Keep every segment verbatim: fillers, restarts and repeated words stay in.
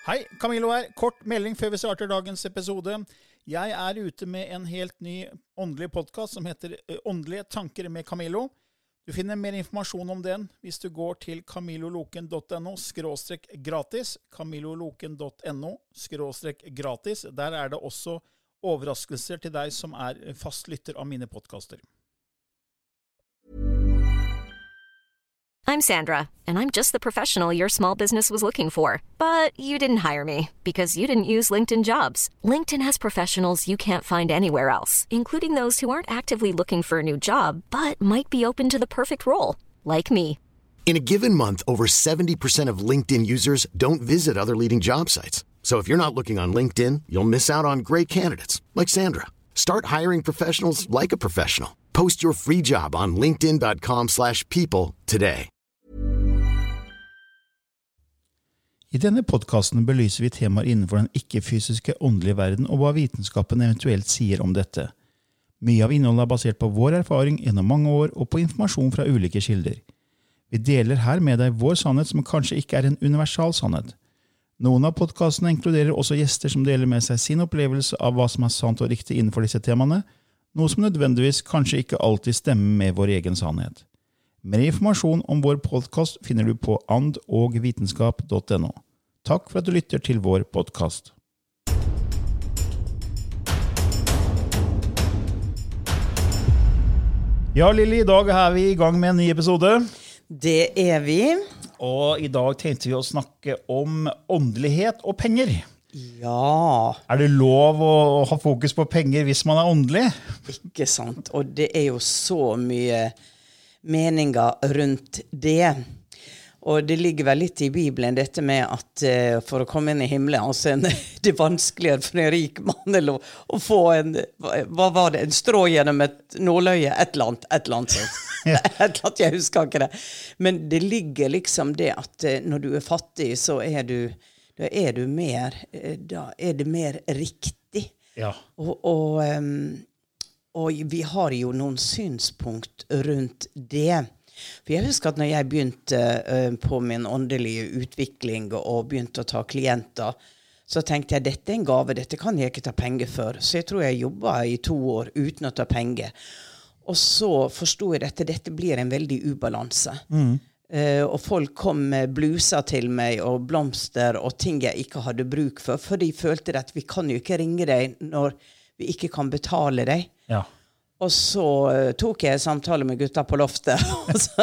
Hei, Camilo her. Kort melding før vi starter dagens episode. Jeg er ute med en helt ny åndelig podcast som heter Åndelige tanker med Camilo. Du finner mer informasjon om den hvis du går til camiloloken punktum no skråstrek gratis, camiloloken punktum no skråstrek gratis. Der er det også overraskelser til deg som er fast lytter av mine podcaster. I'm Sandra, and I'm just the professional your small business was looking for. But you didn't hire me because you didn't use LinkedIn Jobs. LinkedIn has professionals you can't find anywhere else, including those who aren't actively looking for a new job, but might be open to the perfect role, like me. In a given month, over seventy percent of LinkedIn users don't visit other leading job sites. So if you're not looking on LinkedIn, you'll miss out on great candidates, like Sandra. Start hiring professionals like a professional. Post your free job on linkedin dot com slash people today. I denne podcasten belyser vi temaer innenfor den ikke-fysiske åndelige verden og hva vitenskapen eventuelt sier om dette. Mye av innholdet er basert på vår erfaring gjennom mange år og på informasjon fra ulike kilder. Vi deler her med deg vår sannhet som kanskje ikke er en universal sannhet. Noen av podcastene inkluderer også gjester som deler med seg sin opplevelse av hva som er sant og riktig innenfor disse temaene, noe som nødvendigvis kanskje ikke alltid stemmer med vår egen sannhet. Mer informasjon om vår podcast finner du på and og vitenskap punktum no. Takk for at du lytter til vår podcast. Ja, Lili, i dag er vi i gang med en ny episode. Det er vi. Og i dag tenkte vi å snakke om åndelighet og penger. Ja. Er det lov å ha fokus på penger hvis man er åndelig? Ikke sant. Og det er jo så mye meninger rundt det. Og det ligger vel litt i Bibelen dette med at uh, for å komme inn i himmelen, altså en, det er vanskeligere for en rik mann eller å, å få en, hva var det, en strå gjennom et nåløye, et eller annet, et eller annet sånt. Et eller annet, jeg husker ikke det. Men det ligger liksom det at uh, når du er fattig, så er du, da er du mer, uh, da er det mer riktig. Ja. Og, og, um, og vi har jo noen synspunkt rundt det. For jeg husker at når jeg begynte uh, på min åndelige utvikling og begynte å ta klienter, så tenkte jeg, dette er en gave, dette kan jeg ikke ta penger for. Så jeg tror jeg jobbet i to år uten å ta penger. Og så forstod jeg dette, dette blir en veldig ubalanse. Mm. Uh, og folk kom med bluser til meg og blomster og ting jeg ikke hadde bruk for, for de følte at vi kan jo ikke ringe deg når vi ikke kan betale deg. Ja. Og så uh, tok jeg samtale med gutta på loftet. Og, så,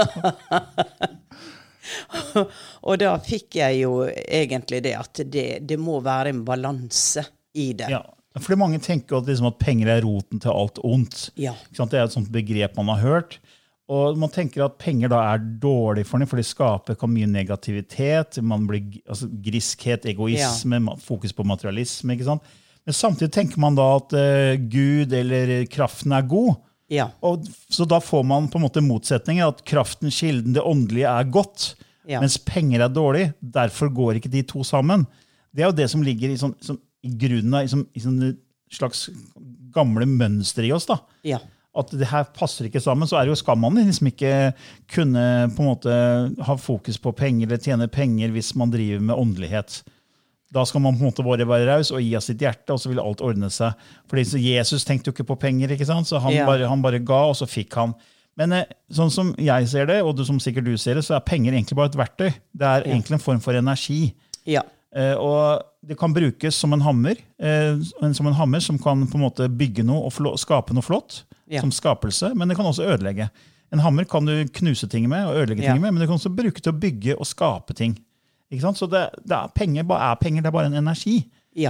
og da fikk jeg jo egentlig det at det, det må være en balanse i det. Ja, fordi mange tenker at, liksom, at penger er roten til alt ondt. Ja. Det er et sånt begrep man har hørt. Og man tenker at penger da er dårlig for dem, for det skaper kan mye negativitet, man blir, altså, griskhet, egoisme, ja. Fokus på materialisme, ikke sant? Men samtidig tenker man da at uh, Gud eller kraften er god. Ja. Og, så da får man på en måte motsetninger, at kraften, kilden, det åndelige er godt, ja. Mens penger er dårlig. Derfor går ikke de to sammen. Det er jo det som ligger i, sånn, sånn, i grunnen av i, sånn, i sånn slags gamle mønstre i oss. Da. Ja. At det her passer ikke sammen, så er det jo skam man liksom ikke kunne på en måte ha fokus på penger eller tjene penger hvis man driver med åndelighet. Da skal man på en måte bare være raus og gi av sitt hjerte, og så vil alt ordne seg. Fordi Jesus tenkte jo ikke på penger, ikke sant? Så han, ja. bare, han bare ga, og så fikk han. Men eh, sånn som jeg ser det, og du, som sikkert du ser det, så er penger egentlig bare et verktøy. Det er ja. Egentlig en form for energi. Ja. Eh, og det kan brukes som en hammer, eh, som en hammer som kan på en måte bygge noe og flå, skape noe flott, ja. Som skapelse, men det kan også ødelegge. En hammer kan du knuse ting med og ødelegge ja. Ting med, men du kan også bruke til å bygge og skape ting. Ikke sant? Så det, det er penger, bare er penger, det er bare en energi. Ja.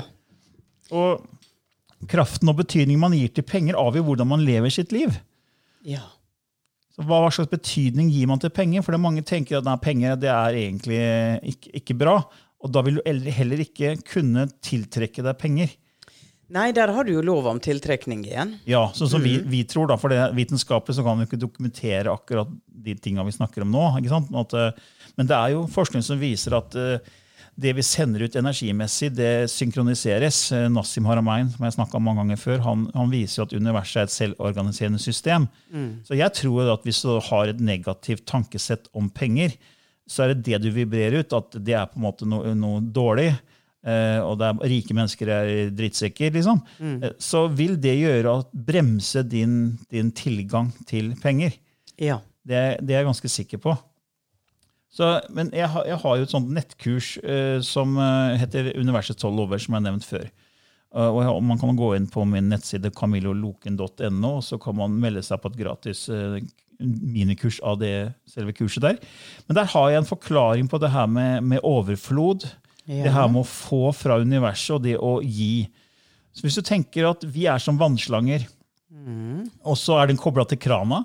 Og kraften og betydningen man gir til penger avgjør hvordan man lever sitt liv. Ja. Så hva slags betydning gir man til penger? For det mange tenker at nei, penger det er egentlig ikke, ikke bra, og da vil du heller ikke kunne tiltrekke deg penger. Nei, der har du jo lov om tiltrekning igjen. Ja, sånn som mm. vi, vi tror da, for det vitenskapelig så kan vi ikke dokumentere akkurat de tingene vi snakker om nå, ikke sant? At, men det er jo forskning som viser at det vi sender ut energimessig, det synkroniseres. Nassim Haramein, som jeg snakket om mange ganger før, han, han viser jo at universet er et selvorganiserende system. Mm. Så jeg tror at hvis du har et negativt tankesett om penger, så er det det du vibrerer ut, at det er på en måte noe, noe dårlig. eh, og det er, rike mennesker er drittsekker, liksom, mm. eh, så vil det gjøre at bremse din, din tilgang til penger. Ja. Det, det er jeg ganske sikker på. Så, men jeg har, jeg har jo et sånt nettkurs eh, som eh, heter Universets tolv lover, som jeg har nevnt før. Uh, og jeg, man kan gå inn på min nettside camilloloken punktum no, og så kan man melde seg på et gratis uh, minikurs av det selve kurset der. Men der har jeg en forklaring på det her med, med overflod, ja. Det her med å få fra universet og det å gi. Så hvis du tenker at vi er som vannslanger, mm. og så er den koblet til krana,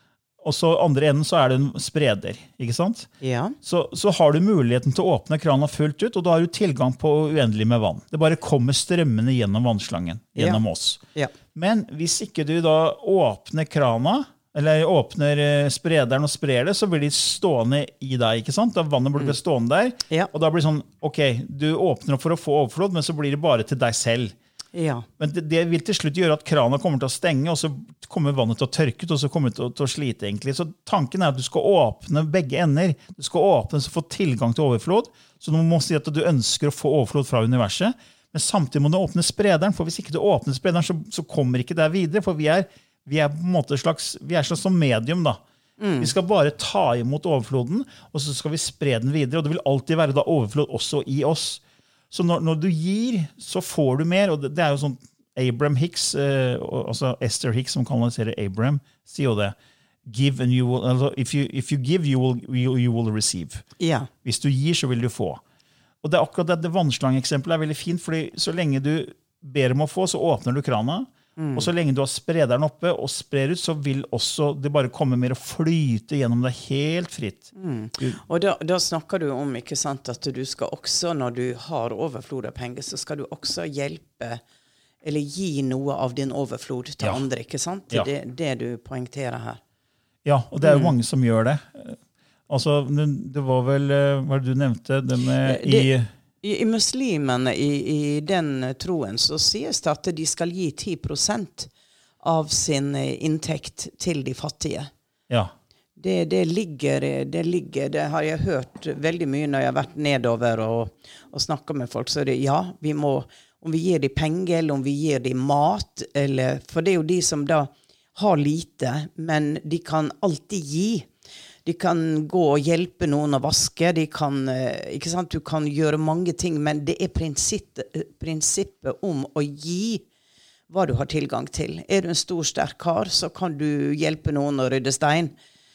og så andre enden så er det en spreder, ikke sant? Ja. Så, så har du muligheten til å åpne krana fullt ut, og da har du tilgang på uendelig med vann. Det bare kommer strømmende gjennom vannslangen, gjennom ja. oss. Ja. Men hvis ikke du da åpner krana, eller åpner sprederen og sprer det, så blir de stående i deg, ikke sant? Da vannet blir mm. stående der, ja. og da blir det sånn, ok, du åpner opp for å få overflod, men så blir det bare til deg selv. Ja. Men det, det vil til slutt gjøre at krana kommer til å stenge, og så kommer vannet til å tørke ut, og så kommer det til, til å slite egentlig. Så tanken er at du skal åpne begge ender. Du skal åpne så få tilgang til overflod, så du må si at du ønsker å få overflod fra universet, men samtidig må du åpne sprederen, for hvis ikke du åpner sprederen, så, så kommer ikke det videre, for vi er, vi er på en måte slags, vi er slags som medium da. Mm. Vi skal bare ta imot overfloden, og så skal vi spre den videre, og det vil alltid være da overflod også i oss. Så når, når du gir, så får du mer, og det, det er jo sånn Abraham Hicks, eh, altså Esther Hicks som kanaliserer Abraham, sier jo det. Give and you will, altså, if, you, if you give, you will, you, you will receive. Ja. Hvis du gir, så vil du få. Og det er akkurat det, det vannslangeeksempelet er veldig fint, fordi så lenge du ber om å få, så åpner du krana, mm. og så lenge du har sprederen oppe og sprer ut, så vil også det bare komme mer og flyte gjennom det helt fritt. Mm. Og da, da snakker du om, ikke sant, at du skal også, når du har overflod av penger, så skal du også hjelpe, eller gi noe av din overflod til ja. andre, ikke sant? Det er ja. det, det du poengterer her. Ja, og det er jo mm. mange som gjør det. Altså, det var vel, hva du nevnte, det med det, i... I, i muslimene, i, i den troen, så sies det at de skal gi ti prosent av sin inntekt til de fattige. Ja. Det, det, ligger, det ligger, det har jeg hørt veldig mye når jeg har vært nedover og, og snakket med folk, så er det, ja, vi må, om vi gir de penger, eller om vi gir de mat, eller, for det er jo de som da har lite, men de kan alltid gi. De kan gå og hjelpe noen å vaske, de kan, ikke sant, du kan gjøre mange ting, men det er prinsippet, prinsippet om å gi hva du har tilgang til. Er du en stor, sterk kar, så kan du hjelpe noen å rydde stein.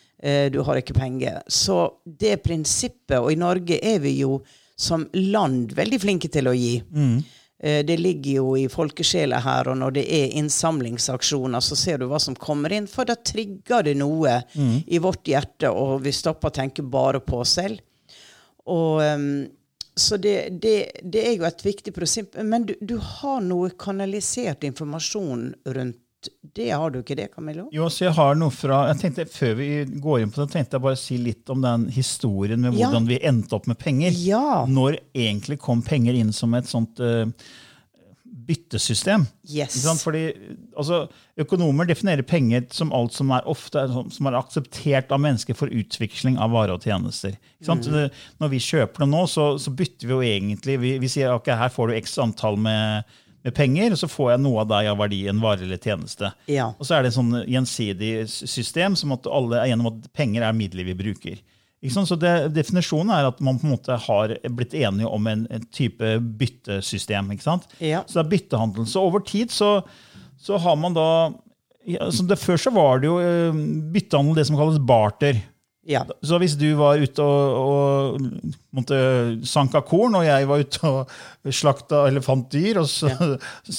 Du har ikke penger. Så det prinsippet, og i Norge er vi jo som land veldig flinke til å gi. Mm. Det ligger jo i folkesjela her, og når det er innsamlingsaksjoner, så ser du hva som kommer inn, for da trigger det noe mm. i vårt hjerte, og vi stopper å tenke bare på oss selv. Og, um, så det, det, det er jo et viktig prinsipp, men du, du har noe kanalisert informasjon rundt det, har du ikke det, Camillo? Jo, så jeg har noe fra, jeg tenkte, før vi går inn på det, tenkte jeg bare si litt om den historien med hvordan ja. vi endte opp med penger. Ja. Når egentlig kom penger inn som et sånt uh, byttesystem. Yes. Ikke sant? Fordi, altså, økonomer definerer penger som alt som er ofte som er akseptert av mennesker for utveksling av varer og tjenester. Ikke sant? Mm. Når vi kjøper det nå, så, så bytter vi jo egentlig, vi, vi sier, ok, her får du x antall med med penger, og så får jeg noe av deg av verdi, en vare eller tjeneste. Ja. Og så er det et sånn gjensidig system, som at alle er gjennom at penger er midler vi bruker. Ikke sant? Så det, definisjonen er at man på en måte har blitt enige om en, en type byttesystem. Ikke sant? Ja. Så det er byttehandel. Så over tid så, så har man da, ja, så det, før så var det jo byttehandel, det som kalles barter. Ja. Så hvis du var ute og, og måtte sanka korn, og jeg var ute og slakta elefantdyr, og så ja.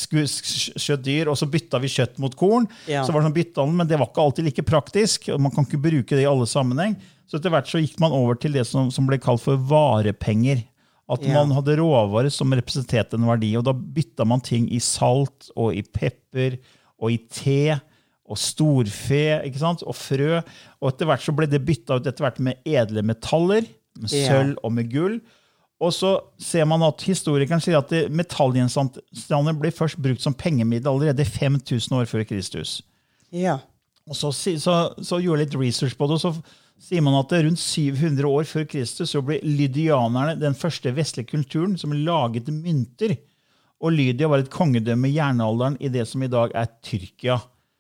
skjøt dyr, og så bytta vi kjøtt mot korn, ja. så var det sånn byttehandel, men det var ikke alltid like praktisk, og man kan ikke bruke det i alle sammenheng. Så etter hvert så gikk man over til det som, som ble kalt for varepenger. At ja. man hadde råvarer som representerte en verdi, og da bytta man ting i salt, og i pepper, og i te, og storfe, ikke sant? Og frø, og etter hvert så ble det byttet ut etter hvert med edle metaller, med sølv og med gull. Og så ser man at historikeren sier at metallgjenstander ble først brukt som pengemiddel allerede fem tusen år før Kristus. Ja. Og så, så, så gjorde jeg litt research på det, og så sier man at rundt syv hundre år før Kristus så ble lydianerne den første vestlige kulturen som laget mynter. Og Lydia var et kongedømme i jernalderen i det som i dag er Tyrkia.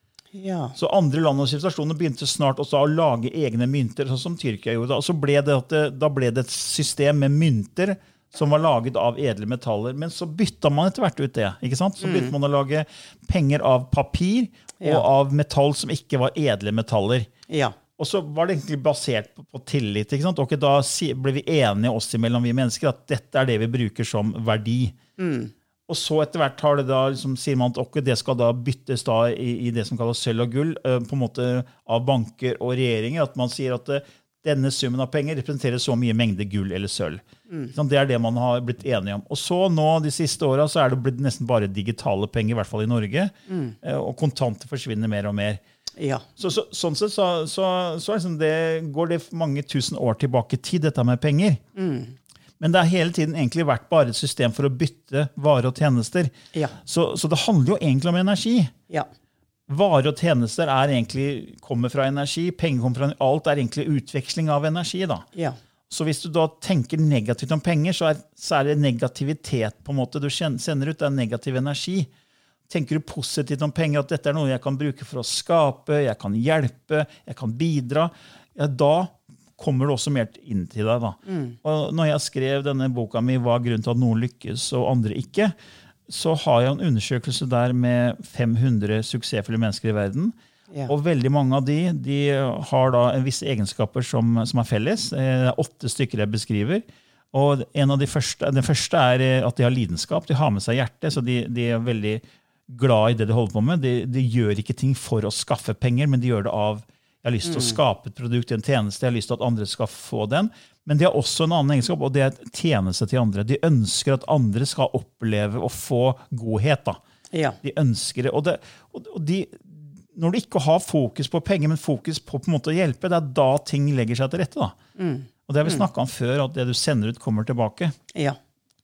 Ja. Så andre land og sivilisasjoner begynte snart også å lage egne mynter, sånn som Tyrkia gjorde. Og så ble det, at det, da ble det et system med mynter som var laget av edle metaller. Men så bytta man etter hvert ut det. Ikke sant? Så begynte mm. man å lage penger av papir og ja. Av metall som ikke var edle metaller. Ja. Og så var det egentlig basert på, på tillit. Ikke sant? Og da ble vi enige oss imellom vi mennesker at dette er det vi bruker som verdi. Mm. Og så etter hvert har det da, liksom, sier man at okay, det skal da byttes da i, i det som kalles sølv og gull, uh, på en måte av banker og regjeringer, at man sier at uh, denne summen av penger representerer så mye mengde gull eller sølv. Mm. Så det er det man har blitt enige om. Og så nå, de siste årene, så er det blitt nesten bare digitale penger, i hvert fall i Norge, mm. uh, og kontanter forsvinner mer og mer. Ja. Så, så, sånn sett så, så, så liksom det, går det mange tusen år tilbake i tid, dette med penger. Mm. Men det har hele tiden egentlig vært bare et system for å bytte varer og tjenester. Ja. Så, så det handler jo egentlig om energi. Ja. Varer og tjenester er egentlig, kommer fra energi, penger kommer fra alt er egentlig utveksling av energi. Da. Ja. Så hvis du da tenker negativt om penger, så er, så er det negativitet på en måte. Du sender ut den negativ energi. Tenker du positivt om penger, at dette er noe jeg kan bruke for å skape, jeg kan hjelpe, jeg kan bidra, ja, da kommer det også mer inn til deg. Da. Mm. Og når jeg skrev denne boka mi, hva er grunnen til at noen lykkes og andre ikke, så har jeg en undersøkelse der med fem hundre suksessfulle mennesker i verden. Ja. Og veldig mange av de, de har da en visse egenskaper som, som er felles. Det er åtte stykker jeg beskriver. Og en av de første, den første er at de har lidenskap, de har med seg hjertet, så de, de er veldig glad i det de holder på med. De, de gjør ikke ting for å skaffe penger, men de gjør det av jeg har lyst til å skape et produkt, en tjeneste, jeg har lyst til at andre skal få den. Men de har også en annen egenskap, og det er tjeneste til andre. De ønsker at andre skal oppleve og få godhet. Da. Ja. De ønsker det. Og, det, og de, når du ikke har fokus på penger, men fokus på, på en måte å hjelpe, det er da ting legger seg til rette. Da. Mm. Og det har vi snakket om før, at det du sender ut kommer tilbake. Ja.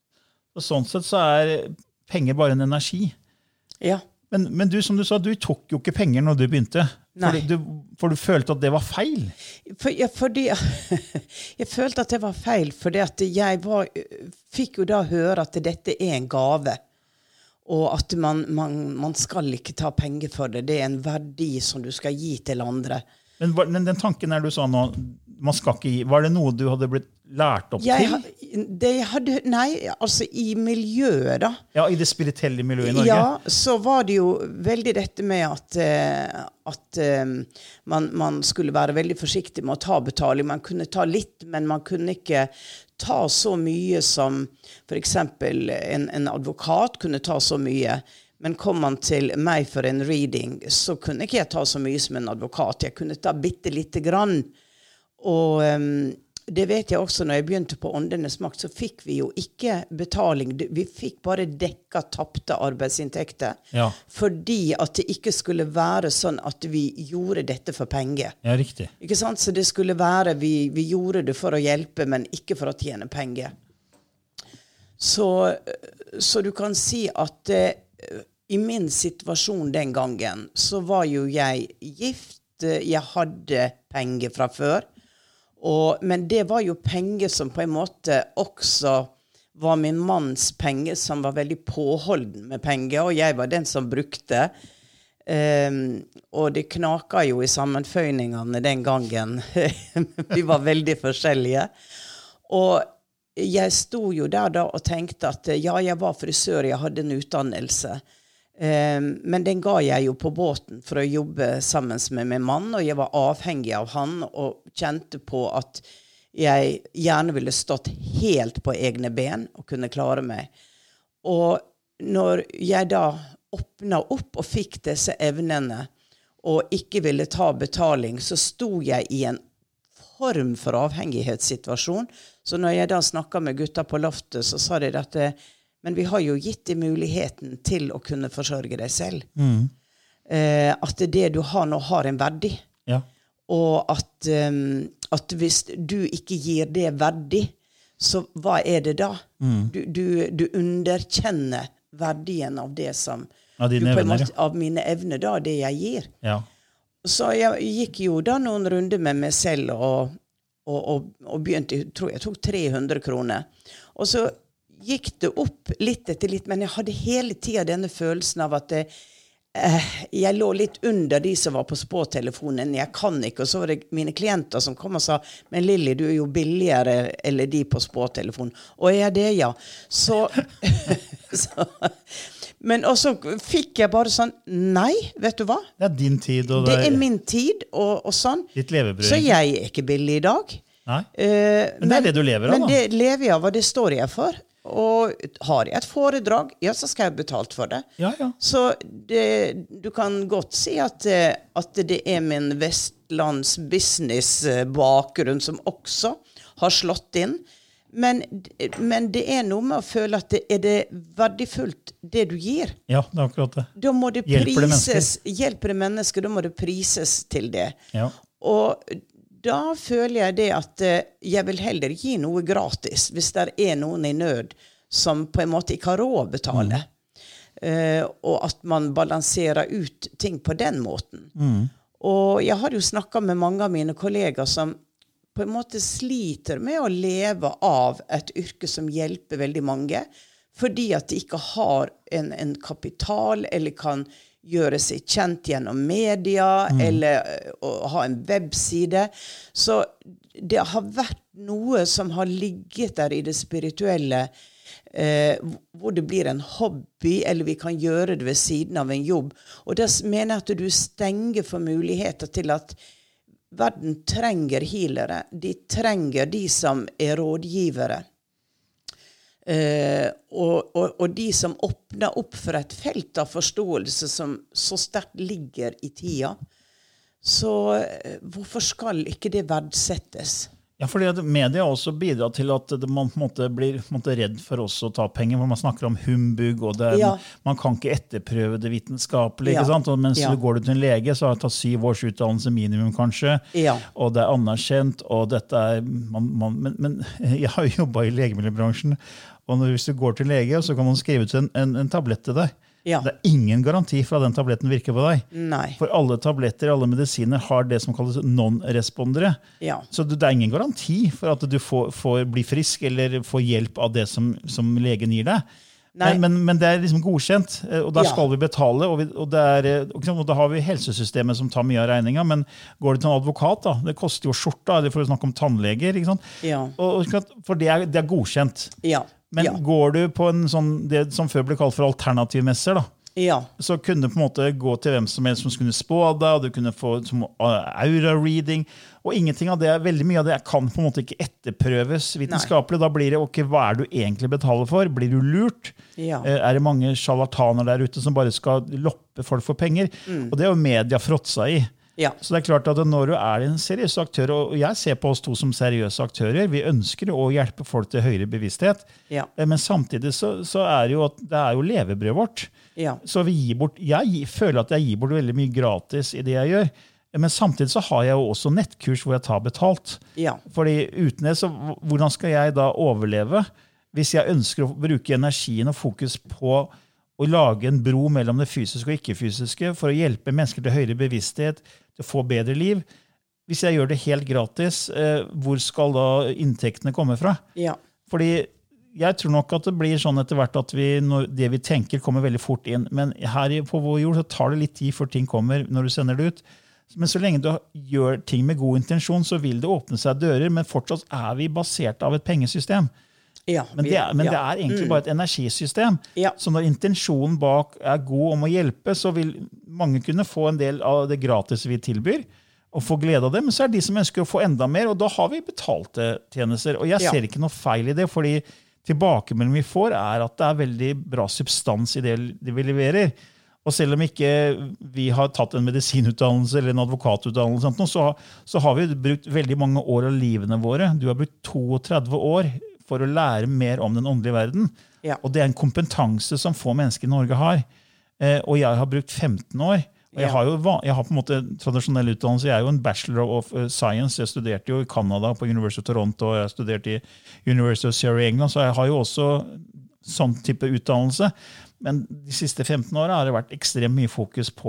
Og sånn sett så er penger bare en energi. Ja. Men, men du, som du sa, du tok jo ikke penger når du begynte. For du, for du følte at det var feil? For, ja, fordi, jeg følte at det var feil, fordi at jeg var, fikk jo da høre at dette er en gave. Og at man, man, man skal ikke ta penger for det. Det er en verdi som du skal gi til andre. Men, men den tanken der du sa nå, man skal ikke gi, var det noe du hadde blitt lært opp jeg, til? Det hadde, nei, altså i miljøet da. Ja, i det spirituelle miljøet i Norge? Ja, så var det jo veldig dette med at, at man, man skulle være veldig forsiktig med å ta betaling. Man kunne ta litt, men man kunne ikke ta så mye som, for eksempel en, en advokat kunne ta så mye. Men kom man til meg for en reading, så kunne ikke jeg ta så mye som en advokat. Jeg kunne ta bitte lite grann. Og um, det vet jeg også, når jeg begynte på Åndenes makt, så fikk vi jo ikke betaling. Vi fikk bare dekka tapte arbeidsinntekter. Ja. Fordi at det ikke skulle være sånn at vi gjorde dette for penger. Ja, riktig. Ikke sant? Så det skulle være, vi, vi gjorde det for å hjelpe, men ikke for å tjene penger. Så, så du kan si at uh, i min situasjon den gangen, så var jo jeg gift, jeg hadde penger fra før, og, men det var jo penger som på en måte også var min manns penger, som var veldig påholden med penger, og jeg var den som brukte. Um, og det knaka jo i sammenføyningene den gangen. Vi var veldig forskjellige. Og jeg sto jo der da og tenkte at ja, jeg var frisør, jeg hadde en utdannelse. Um, men den ga jeg jo på båten for å jobbe sammen med min mann, og jeg var avhengig av han, og kjente på at jeg gjerne ville stått helt på egne ben og kunne klare meg. Og når jeg da åpnet opp og fikk disse evnene, og ikke ville ta betaling, så sto jeg i en form for avhengighetssituasjon. Så når jeg da snakket med gutta på loftet, så sa de at det, men vi har jo gitt deg muligheten til å kunne forsørge deg selv. Mm. Eh, at det du har nå har en verdi. Ja. Og at, um, at hvis du ikke gir det verdi, så hva er det da? Mm. Du, du, du underkjenner verdien av det som... Av dine du, på en evner, måte, av mine evner da, det jeg gir. Ja. så jeg gikk jo da noen runder med meg selv og, og, og, og begynte, jeg tror jeg tok tre hundre kroner. Og så gikk det opp litt etter litt, men jeg hadde hele tiden denne følelsen av at det, eh, jeg lå litt under de som var på spåtelefonen. Jeg kan ikke, og så var det mine klienter som kom og sa, men Lilly, du er jo billigere eller de på spåtelefonen. Og jeg er det, ja. Så... så men også fikk jeg bare sånn, nei, vet du hva? Det er din tid. Og det, det er min tid, og, og sånn. Ditt levebrød. Så jeg er ikke billig i dag. Nei, uh, men det er det du lever av, men da. Men det lever jeg av, og det står jeg for. Og har jeg et foredrag, ja, så skal jeg betalt for det. Ja, ja. Så det, du kan godt si at, at det er min Vestlands business-bakgrunn som også har slått inn. Men, men det er noe med å føle at det er det verdifullt det du gir. Ja, det er akkurat det. Da må det Hjelper det prises, hjelper det mennesker, da må det prises til det. Ja. Og da føler jeg det at jeg vil heller gi noe gratis, hvis det er noen i nød som på en måte ikke har råd å betale. Mm. Uh, og at man balanserer ut ting på den måten. Mm. Og jeg har jo snakket med mange av mine kolleger som på en måte sliter med å leve av et yrke som hjelper veldig mange, fordi at de ikke har en, en kapital, eller kan gjøre seg kjent gjennom media, mm. eller uh, ha en webside. Så det har vært noe som har ligget der i det spirituelle, uh, hvor det blir en hobby, eller vi kan gjøre det ved siden av en jobb. Og det mener jeg at du stenger for muligheter til at verden trenger healere. De trenger de som er rådgivere. Uh, og, og, og de som åpner opp for et felt av forståelse som så sterkt ligger i tida. Så uh, hvorfor skal ikke det verdsettes? Ja, fordi at media også bidrar til at man på en måte blir på en måte redd for oss å ta penger, hvor man snakker om humbug, og det er, ja. man kan ikke etterprøve det vitenskapelige, ja. ikke sant? Og mens ja. du går du til en lege, så har det tatt syv års utdannelse minimum kanskje, ja. og det er anerkjent, og dette er, man, man, men, men jeg har jo jobbet i legemiddelbransjen, og når, hvis du går til lege, så kan man skrive ut en, en, en tablett til deg. Ja. Det er ingen garanti for at den tabletten virker på deg. Nei. For alle tabletter, alle medisiner har det som kalles non-respondere. Ja. Så det er ingen garanti for at du får, får bli frisk eller får hjelp av det som, som legen gir deg. Men, men, men det er liksom godkjent, og da skal ja. vi betale, og, vi, og, det er, og da har vi helsesystemet som tar mye av regninga, men går det til en advokat, da, det koster jo skjorta, eller for å snakke om tannleger, ikke sant? Ja. Og, for det er, det er godkjent. Ja. Men ja. går du på en sånn, det som før ble kalt for alternativmesser, da, ja. så kunne du på en måte gå til hvem som helst som skulle spå deg, og du kunne få som aura-reading, og ingenting av det, veldig mye av det kan på en måte ikke etterprøves vitenskapelig. Nei. Da blir det, ok, hva er du egentlig betaler for? Blir du lurt? Ja. Er det mange charlataner der ute som bare skal loppe folk for penger? Mm. Og det er jo media fråtsa i. Ja. Så det er klart at når du er en seriøs aktør, og jeg ser på oss to som seriøse aktører, vi ønsker å hjelpe folk til høyere bevissthet, ja. men samtidig så, så er det jo, at det er jo levebrød vårt. Ja. Så vi gir bort, jeg føler at jeg gir bort veldig mye gratis i det jeg gjør, men samtidig så har jeg jo også nettkurs hvor jeg tar betalt. Ja. Fordi uten det, så hvordan skal jeg da overleve hvis jeg ønsker å bruke energien og fokus på å lage en bro mellom det fysiske og ikke-fysiske for å hjelpe mennesker til høyere bevissthet, til å få bedre liv. Hvis jeg gjør det helt gratis, eh, hvor skal da inntektene komme fra? Ja. Fordi jeg tror nok at det blir sånn etter hvert at vi, når det vi tenker kommer veldig fort inn, men her på vår jord så tar det litt tid før ting kommer når du sender det ut. Men så lenge du gjør ting med god intensjon, så vil det åpne seg dører, men fortsatt er vi basert av et pengesystem. Ja, men, det er, men ja. det er egentlig bare et energisystem. Ja. Så når intensjonen bak er god om å hjelpe, så vil mange kunne få en del av det gratis vi tilbyr, og få glede av det. Men så er det de som ønsker å få enda mer, og da har vi betalte tjenester. Og jeg ja. ser ikke noe feil i det, fordi tilbakemeldingen vi får er at det er veldig bra substans i det vi leverer. Og selv om ikke vi har tatt en medisinutdannelse eller en advokatutdannelse, så, så har vi brukt veldig mange år av livene våre. Du har brukt trettito år for å lære mer om den åndelige verden. Ja. Og det er en kompetanse som få mennesker i Norge har. Eh, og jeg har brukt femten år. Og jeg, ja. har jo, jeg har på en måte tradisjonell utdannelse. Jeg er jo en bachelor of science. Jeg studerte jo i Canada på University of Toronto, og jeg studerte i University of Surrey i England, så jeg har jo også sånn type utdannelse. Men de siste femten årene har det vært ekstremt mye fokus på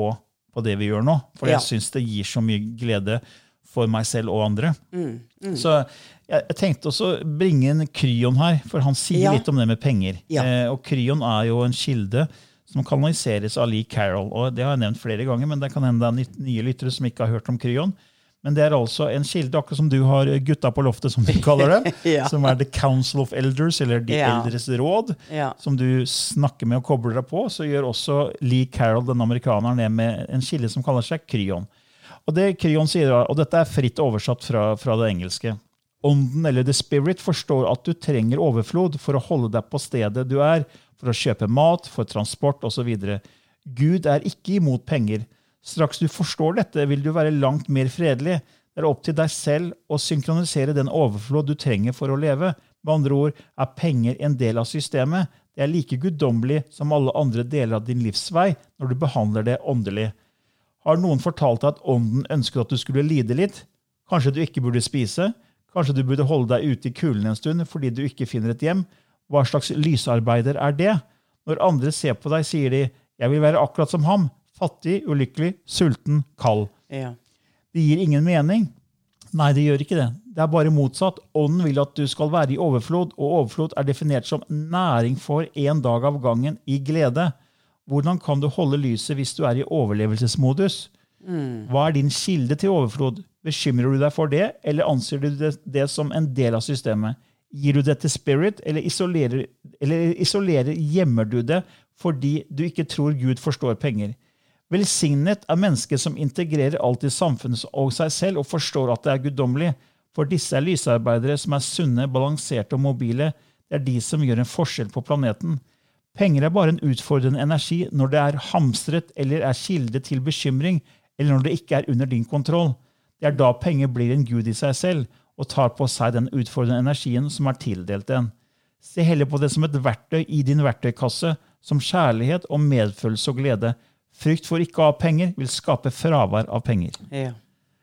på det vi gjør nå, for Ja. jeg synes det gir så mye glede for meg selv og andre. Mm, mm. Så jeg, jeg tenkte også å bringe en Kryon her, for han sier Ja. litt om det med penger. Ja. Eh, og Kryon er jo en kilde som kanaliseres av Lee Carroll, og det har jeg nevnt flere ganger, men det kan hende det er ny- nye lyttere som ikke har hørt om Kryon. Men det er altså en kilde, akkurat som du har gutta på loftet, som du kaller det, Ja. som er The Council of Elders, eller De Ja. Eldres råd, Ja. som du snakker med og kobler deg på, så gjør også Lee Carroll, den amerikaneren, det med en kilde som kaller seg Kryon. Og det Kryon sier, og dette er fritt oversatt fra, fra det engelske, ånden eller the spirit forstår at du trenger overflod for å holde deg på stedet du er, for å kjøpe mat, for transport og så videre. Gud er ikke imot penger. Straks du forstår dette, vil du være langt mer fredelig. Det er opp til deg selv å synkronisere den overflod du trenger for å leve. Med andre ord er penger en del av systemet. Det er like guddommelig som alle andre deler av din livsvei når du behandler det åndelig. Har noen fortalt deg at ånden ønsker at du skulle lide litt? Kanskje du ikke burde spise? Kanskje du burde holde deg ute i kulden en stund fordi du ikke finner et hjem? Hva slags lysarbeider er det? Når andre ser på deg, sier de, jeg vil være akkurat som ham, fattig, ulykkelig, sulten, kald. Ja. Det gir ingen mening. Nei, det gjør ikke det. Det er bare motsatt. Ånden vil at du skal være i overflod, og overflod er definert som næring for en dag av gangen i glede. Hvordan kan du holde lyset hvis du er i overlevelsesmodus? Mm. Hva er din kilde til overflod? Bekymrer du deg for det, eller anser du det, det som en del av systemet? Gir du det til spirit, eller isolerer, eller isolerer, gjemmer du det fordi du ikke tror Gud forstår penger? Velsignet er mennesker som integrerer alt i samfunnet og seg selv og forstår at det er guddommelig. For disse er lysarbeidere som er sunne, balanserte og mobile. Det er de som gjør en forskjell på planeten. Penger er bare en utfordrende energi når det er hamstret eller er kilde til bekymring, eller når det ikke er under din kontroll. Det er da penger blir en gud i seg selv og tar på seg den utfordrende energien som er tildelt den. Se heller på det som et verktøy i din verktøykasse, som kjærlighet og medfølelse og glede. Frykt for ikke å ha penger vil skape fravær av penger. Ja.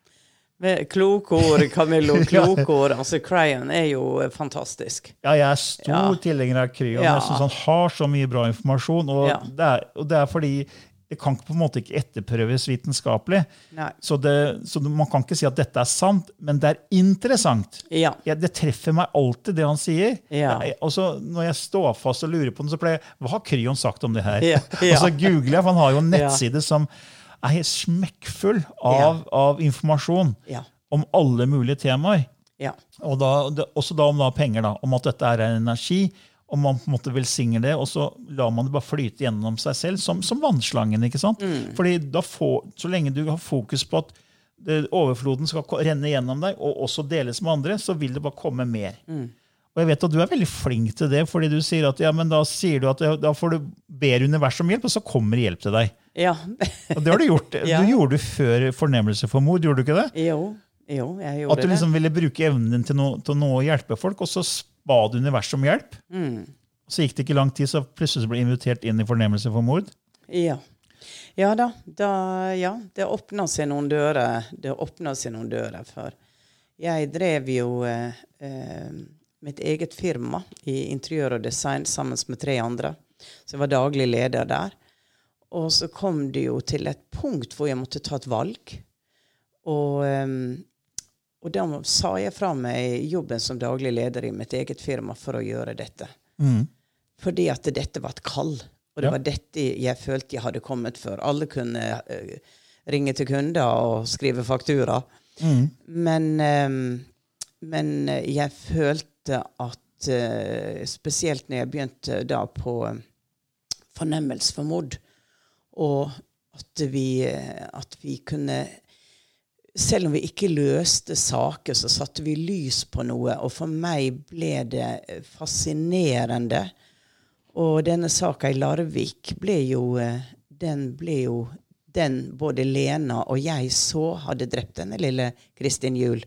Klokord, Camillo, klokord. Altså, Kryon er jo fantastisk. Ja, jeg er stor Ja. tilhenger av Kryon. Ja. Jeg synes han har så mye bra informasjon, og, Ja. det, er, og det er fordi det kan på en måte ikke etterprøves vitenskapelig. Nei. Så, det, så man kan ikke si at dette er sant, men det er interessant. Ja. Ja, det treffer meg alltid det han sier. Ja. Jeg, og så når jeg står fast og lurer på den, så pleier jeg, hva har Kryon sagt om det her? Ja, ja. Og så googler jeg, for han har jo en nettside som er helt smekkfull av, av informasjon Ja. om alle mulige temaer. Ja. Og da, det, også da om da penger, da, om at dette er en energi, om man på en måte velsigner det, og så lar man det bare flyte gjennom seg selv, som, som vannslangen, ikke sant? Mm. Fordi da får, så lenge du har fokus på at det, overfloden skal ko- renne gjennom deg, og også deles med andre, så vil det bare komme mer. Mm. Og jeg vet at du er veldig flink til det, fordi du sier at, ja, men da sier du at ja, da får du ber universet om hjelp, og så kommer hjelp til deg. Ja. Og det har du gjort. Ja. Du gjorde det før fornemmelse for mord, gjorde du ikke det? Jo, jo, jeg gjorde At du det. liksom ville bruke evnen din til noe, til noe å hjelpe folk, og så ba du universet om hjelp. Mm. Så gikk det ikke lang tid, så plutselig ble du invitert inn i fornemmelse for mord. Ja. Ja da, da ja, det åpna seg noen dører. Det åpna seg noen dører for. Jeg drev jo eh, eh, mitt eget firma i interiør og design sammen med tre andre. Så jeg var daglig leder der. Og så kom det jo til et punkt hvor jeg måtte ta et valg. Og, um, og da sa jeg fra meg jobben som daglig leder i mitt eget firma for å gjøre dette. Mm. Fordi at dette var et kall. Og det Ja. var dette jeg følte jeg hadde kommet for. Alle kunne uh, ringe til kunder og skrive faktura. Mm. Men, um, men jeg følte at uh, spesielt når jeg begynte da på um, fornemmelse for mord, og at vi, at vi kunne, selv om vi ikke løste saker, så satte vi lys på noe, og for meg ble det fascinerende. Og denne saken i Larvik ble jo, den ble jo, den både Lena og jeg så hadde drept denne lille Kristin Juhl.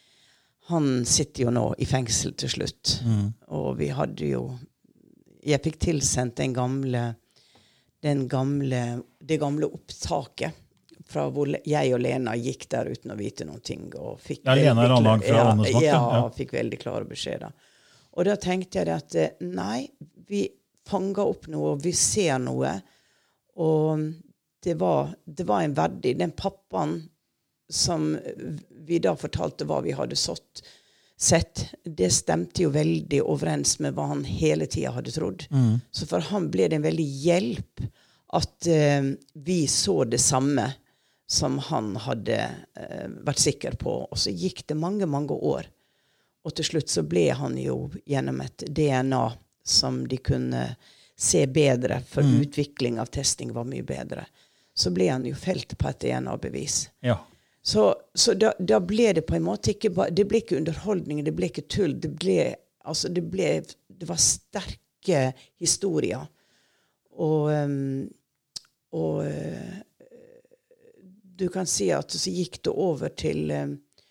Han sitter jo nå i fengsel til slutt. Mm. Og vi hadde jo, jeg fikk tilsendt den gamle, den gamle, det gamle opptaket fra hvor jeg og Lena gikk der uten å vite noen ting. Og fikk Ja, Lena veldig Ranlag fra klar- Åndenes ja, makt, ja, ja. fikk veldig klare beskjeder. Og da tenkte jeg at nei, vi fanger opp noe, og vi ser noe. Og det var, det var en verdig, den pappaen som vi da fortalte hva vi hadde sått, sett, det stemte jo veldig overens med hva han hele tiden hadde trodd. Mm. Så for han ble det en veldig hjelp at uh, vi så det samme som han hadde uh, vært sikker på. Og så gikk det mange, mange år. Og til slutt så ble han jo gjennom et D N A som de kunne se bedre, for mm. utvikling av testing var mye bedre. Så ble han jo felt på et D N A-bevis. Ja. Så, så da, da ble det på en måte ikke bare, det ble ikke underholdning, det ble ikke tull, det ble, altså det ble, det var sterke historier. Og, um, og uh, du kan si at så gikk det over til, um,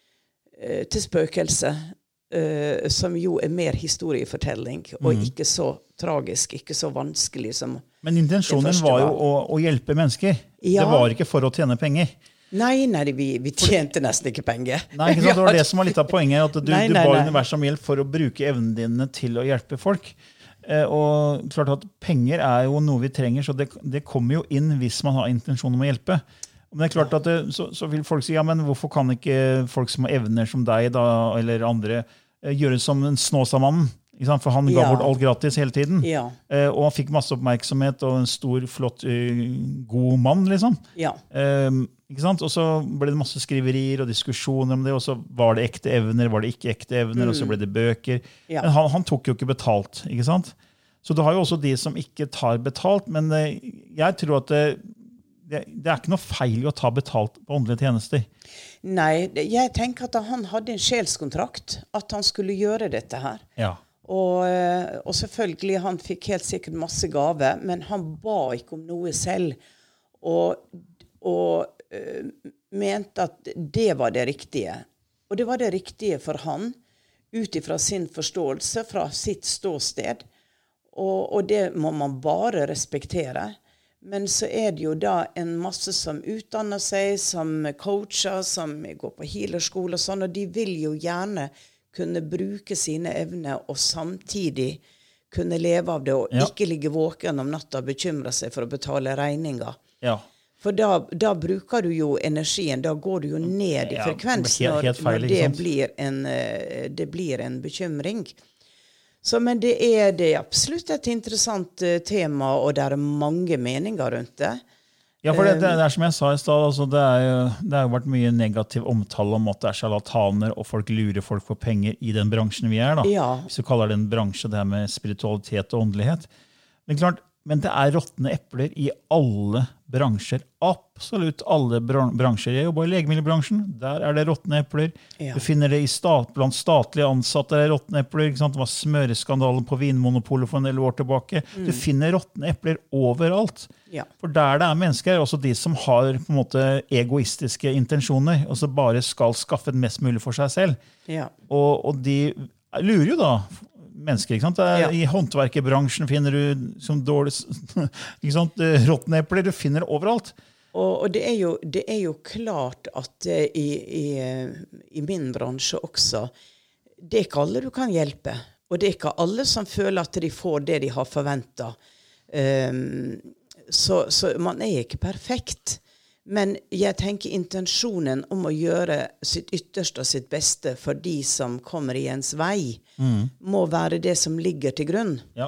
til spøkelse, uh, som jo er mer historiefortelling, og mm. ikke så tragisk, ikke så vanskelig som Men intensjonen var jo å, å hjelpe mennesker. Ja. Det var ikke for å tjene penger. Nei, nei, vi, vi tjente nesten ikke penger. Nei, ikke sant? Det var det som var litt av poenget, at du, nei, nei, du ba universet om hjelp for å bruke evnene dine til å hjelpe folk. Eh, og klart at penger er jo noe vi trenger, så det, det kommer jo inn hvis man har intensjon om å hjelpe. Men det er klart at det, så, så vil folk si, ja, men hvorfor kan ikke folk som har evner som deg da, eller andre, eh, gjøre som en Snåsamannen? For han ga ja. bort alt gratis hele tiden. Ja. Eh, og han fikk masse oppmerksomhet og en stor, flott, uh, god mann, liksom. Ja. Eh, ikke sant? Og så ble det masse skriverier og diskusjoner om det, og så var det ekte evner, var det ikke ekte evner, mm. og så ble det bøker. Ja. Men han, han tok jo ikke betalt, ikke sant? Så du har jo også de som ikke tar betalt, men eh, jeg tror at det, det, det er ikke noe feil å ta betalt på åndelige tjenester. Nei, jeg tenker at han hadde en sjelskontrakt, at han skulle gjøre dette her. Ja. Og, og selvfølgelig, han fikk helt sikkert masse gave, men han ba ikke om noe selv. Og, og uh, mente at det var det riktige. Og det var det riktige for han, ut ifra sin forståelse, fra sitt ståsted. Og, og det må man bare respektere. Men så er det jo da en masse som utdanner seg, som coacher, som går på healerskole og sånn, og de vil jo gjerne kunne bruke sine evner og samtidig kunne leve av det, og ja. ikke ligge våken om natta og bekymre seg for å betale regninger. Ja. For da, da bruker du jo energien, da går du jo ned i ja, frekvensen helt, helt feil, når det blir, en, det blir en bekymring. Så, men det er, det er absolutt et interessant tema, og det er mange meninger rundt det. Ja, for det, det, det er som jeg sa i sted, altså det, er jo, det har jo vært mye negativ omtale om at det er charlataner, og folk lurer folk for penger i den bransjen vi er, da. Ja. Hvis du kaller det en bransje, det her med spiritualitet og åndelighet. Men klart, men det er råttne epler i alle bransjer. Absolutt alle bransjer. Jeg jobber i legemiddelbransjen, der er det råttne epler. Ja. Du finner det i stat, blant statlige ansatte, der er råttne epler. Ikke sant? Det var smøreskandalen på Vinmonopolet for en del år tilbake. Mm. Du finner råttne epler overalt. Ja. For der det er mennesker, er også de som har på en måte egoistiske intensjoner, og så bare skal skaffe mest mulig for seg selv. Ja. Og, og de lurer jo da mennesker, ikke sant? Ja. I håndverkerbransjen finner du som dårlig, ikke sant? Råttne epler, du finner overalt. Og, og det, er jo, det er jo klart at uh, i, i, i min bransje også, det er ikke alle du kan hjelpe, og det er ikke alle som føler at de får det de har forventet. Um, så, så man er ikke perfekt. Men jeg tenker intensjonen om å gjøre sitt ytterste og sitt beste for de som kommer i ens vei, mm. må være det som ligger til grunn. Ja.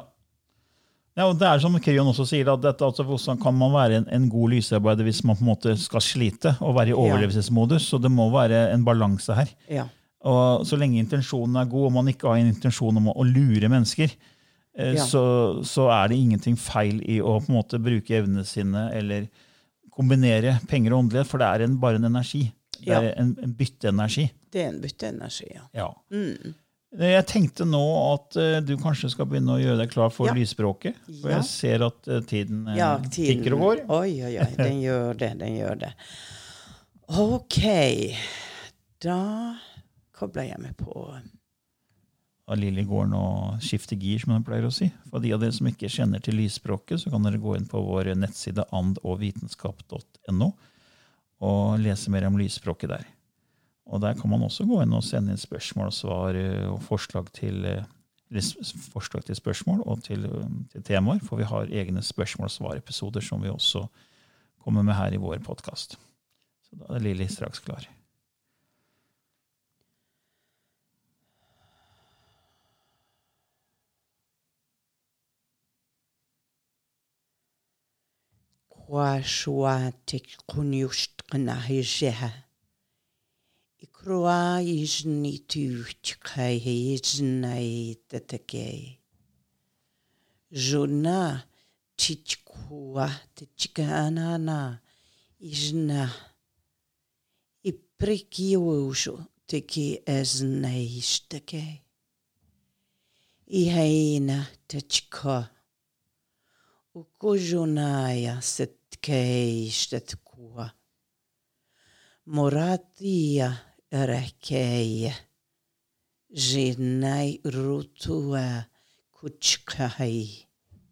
Ja, og det er som Krion også sier, at dette, altså, hvordan kan man være en, en god lysarbeider hvis man på en måte skal slite og være i overlevelsesmodus, så det må være en balanse her. Ja. Og så lenge intensjonen er god, og man ikke har en intensjon om å, å lure mennesker, eh, ja. så, så er det ingenting feil i å på en måte bruke evnene sine, eller kombinere penger og åndelighet, for det er en, bare en energi. Det er ja. en, en bytteenergi. Det er en bytteenergi, ja. ja. Mm. Jeg tenkte nå at uh, du kanskje skal begynne å gjøre deg klar for ja. lysspråket, for ja. jeg ser at uh, tiden, uh, ja, tiden tikker og går. Oi, oi, oi, den gjør det, den gjør det. Ok, da kobler jeg meg på. Av Lili går nå skifte gir, som hun pleier å si. For de av dere som ikke kjenner til lysspråket, så kan dere gå inn på vår nettside and og vitenskap punktum no og lese mer om lysspråket der. Og der kan man også gå inn og sende inn spørsmål og svar og forslag til, forslag til spørsmål og til, til temaer, for vi har egne spørsmål og svar-episoder som vi også kommer med her i vår podcast. Så da er Lili straks klar. Quashuatik kunjustqna hijeha. Ikrua ijni tuchkai hijnai tatakei. Jona chichkua tichkanana ijna. Iprikiushu tiki eznaistakei. Ihaina tichka. Ukujunaya setkei stetkua. Moratia rekei. Jinai rutua kuchkai.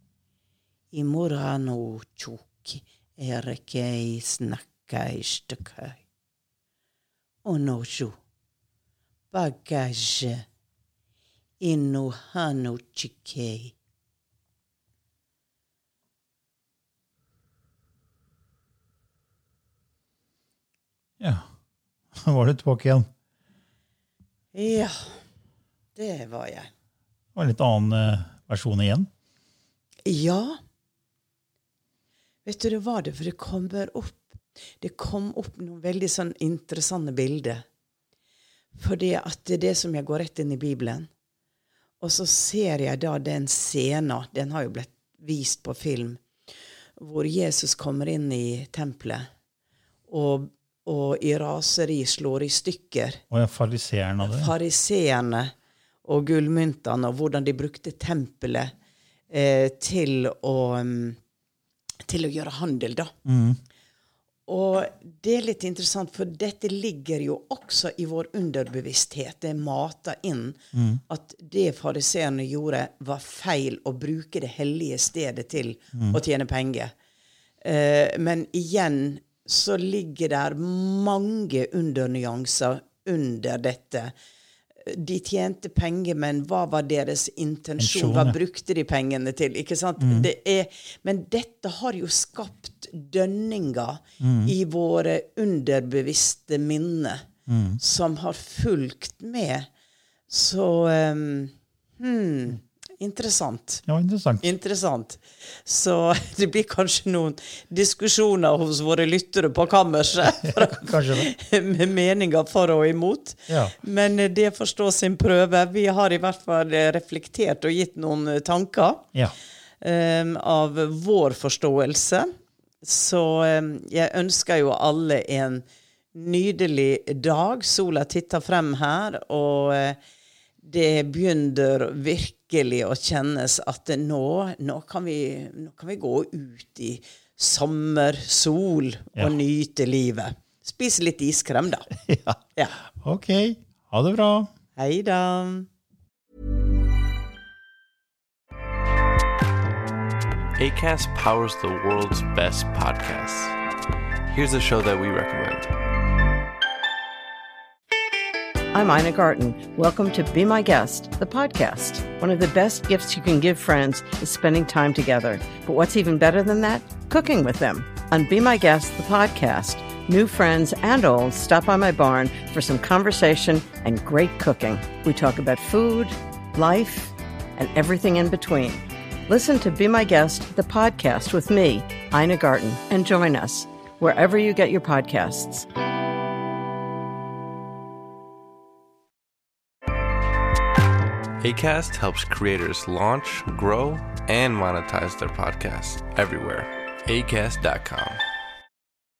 Imurano chuki erekei snakkai stekai. Onoju. Bagage. Inu hanu chikei. Ja, var du tilbake igjen? Ja, det var jeg. Det var en litt annen uh, versjon igjen. Ja. Vet du, det var det, for det kommer opp, det kom opp noen veldig sånn interessante bilder. Fordi at det er det som jeg går rett inn i Bibelen. Og så ser jeg da den scenen, den har jo blitt vist på film, hvor Jesus kommer inn i tempelet, og og i raseri slår i stykker. Og ja, fariseerne av det. Fariseerne og gullmyntene, og hvordan de brukte tempelet eh, til, å, um, til å gjøre handel, da. Mm. Og det er litt interessant, for dette ligger jo også i vår underbevissthet. Det mater inn mm. at det fariseerne gjorde var feil å bruke det hellige stedet til mm. å tjene penger. Eh, men igjen så ligger der mange undernyanser under dette. De tjente penger, men hva var deres intensjon? Hva brukte de pengene til? Ikke sant? Mm. Det er, men dette har jo skapt dønninger mm. i våre underbevisste minner mm. som har fulgt med. Så um, hmm, interessant. Ja, interessant. Interessant. Så det blir kanskje noen diskusjoner hos våre lyttere på kammerset med meninger for og imot. Ja. Men det forstår sin prøve. Vi har i hvert fall reflektert og gitt noen tanker ja. um, av vår forståelse. Så um, jeg ønsker jo alle en nydelig dag. Sola titter frem her, og uh, det begynner virkelig å kjennes at nå, nå, kan vi, nå kan vi gå ut i sommer, sol og ja. nyte livet. Spise litt iskrem da. Ja. Ja. Ok, ha det bra. Hei da. Acast powers the world's best podcasts. Here's a show that we recommend. I'm Ina Garten. Welcome to Be My Guest, the podcast. One of the best gifts you can give friends is spending time together. But what's even better than that? Cooking with them. On Be My Guest, the podcast, new friends and old stop by my barn for some conversation and great cooking. We talk about food, life, and everything in between. Listen to Be My Guest, the podcast with me, Ina Garten, and join us wherever you get your podcasts. Acast helps creators launch, grow, and monetize their podcasts everywhere. acast dot com.